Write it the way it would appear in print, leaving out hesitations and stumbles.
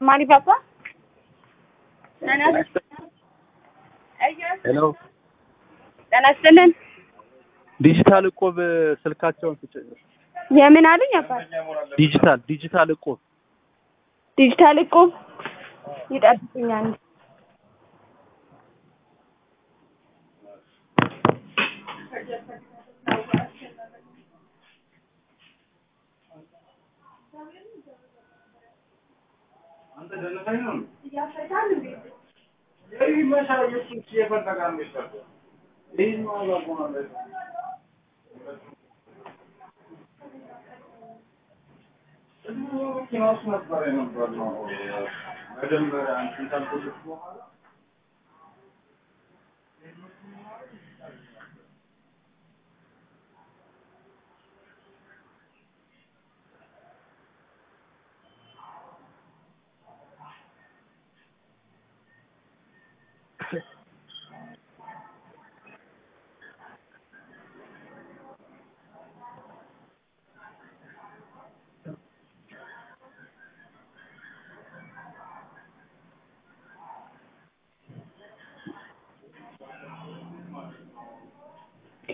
ማሪ ባባ ሄሎ ተነስተልን ዲጂታል እቆብ ስልካቸውን ትጭ የምን አሉኝ አባት ዲጂታል እቆብ ይጠብቁኛል አንተ ደነሳኝ ነው ያፈታል እንዴ ይሄ መሳየት ሲፈጠጋም ይስተር ይሄ ነው አባቆና ነው ኪኖስ ነበር ነው መጀመሪያ አንተን ታልኩት በኋላ